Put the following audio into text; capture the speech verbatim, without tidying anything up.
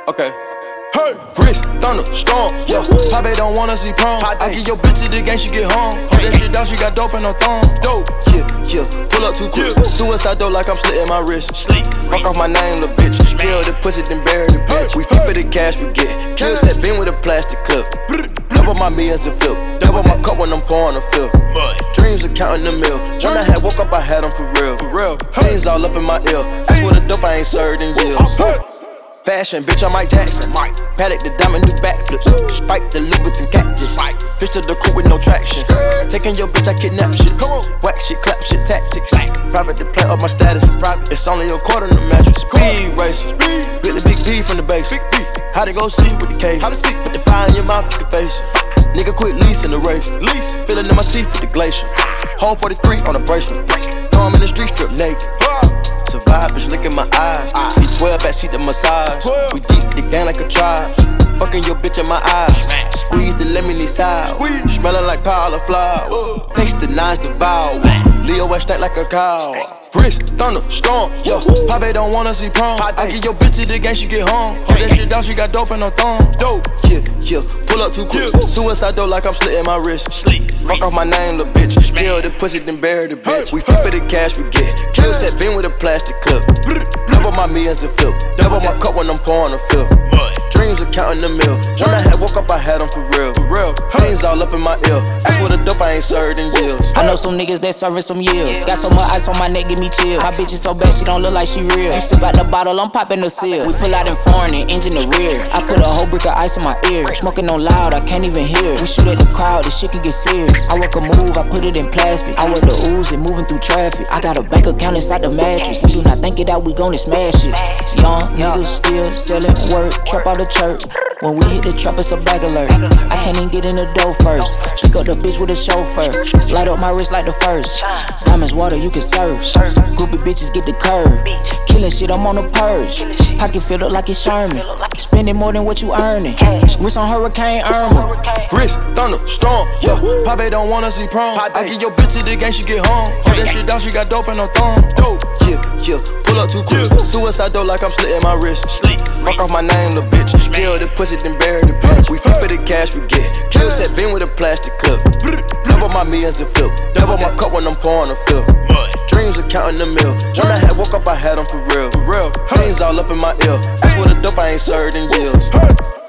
Okay. Hey, wrist, thunder, storm, yeah. Poppy don't wanna see prom. I give your bitch the game, she get home. Hold that shit down, she got dope in her thumb. Dope, yeah, yeah. Pull up too quick. Suicide though, like I'm slitting my wrist. Fuck off my name, little bitch. Spill the pussy, then bury the bitch. We flip for the cash we get. Kill that bin with a plastic clip. Double my millions and flip. Double my cup when I'm pouring a fill. Dreams of counting the mill. When I had woke up, I had them for real. For real. Pains all up in my ear. That's what a dope I ain't served in years. Fashion, bitch, I'm Mike Jackson. Mike. Paddock the diamond, do backflips. Spike the Louboutin cactus. Fish to the crew with no traction. Taking your bitch, I kidnap shit. Come on. Whack shit, clap shit, tactics. Private to play up my status. Private. It's only a quarter in the mattress. Speed racer. Really big B from the base. Big B. How to go see with the case. How to see. Put the fire in your mouth, you can face it. Nigga quit leasing the race. Lease. Feeling in my teeth with the glacier. Home forty-three on a bracelet. Throw him in the street, strip naked. Survive, bitch, look in my eyes. B twelve backseat the massage. We deep the gang like a tribe. Fucking your bitch in my eyes. Squeeze the lemony side. Smelling like cauliflower. Taste the nines devour. Leo West stank like a cow. Wrist, thunder, storm, yeah. Poppy don't wanna see prom. I give your bitch the game, she get home. Hold that shit down, she got dope in her thumb. Dope, yeah, yeah. Pull up too quick. Suicide though, like I'm slitting my wrist. Fuck off my name, little bitch. Spill the pussy, then bury the bitch. We flip for the cash we get. Kill that bin with a plastic clip. Double my millions and flip. Double my cup when I'm pouring a fill. Dreams of counting the mill. When I had woke up, I had them for real. For real. Pains all up in my ear. That's what a dope I ain't served in years. I know some niggas that serving some years. Got so much ice on my neck, give me chills. My bitch is so bad, she don't look like she real. You sip out the bottle, I'm popping the seal. We pull out in foreign and engine the rear. I put a whole brick of ice in my ear. Smoking on loud, I can't even hear. We shoot at the crowd, this shit can get serious. I work a move, I put it in plastic. I work the ooze and moving through traffic. I got a bank account inside the mattress. You do not think it out, we gon' smash it. Young niggas still selling work, trap out the church. When we hit the trap, it's a bag alert. I can't even get in the door first. Pick up the bitch with a chauffeur. Light up my wrist like the first. Diamonds water, you can serve. Groupie bitches get the curve. Killing shit, I'm on the purge. Pocket filled up like it's Sherman. Spending more than what you earning. Wrist on Hurricane Irma. Wrist, thunder, storm, yeah. Poppy don't wanna see prom. I give your bitch the game, she get home. Hold that shit down, she got dope in her thumb. Dope, yeah, yeah. Pull up too quick. Suicide though, like I'm slitting my wrist. Fuck off my name, little bitch. Spill the pussy, then bury the bitch. We flip for the cash we get. Kill that bin with a plastic clip. Double my millions and flip. Double my cup when I'm pouring a fill. Dreams of counting the mill. When I had woke up, I had them for real. For real. Pains all up in my ear. That's what a dope I ain't served in years.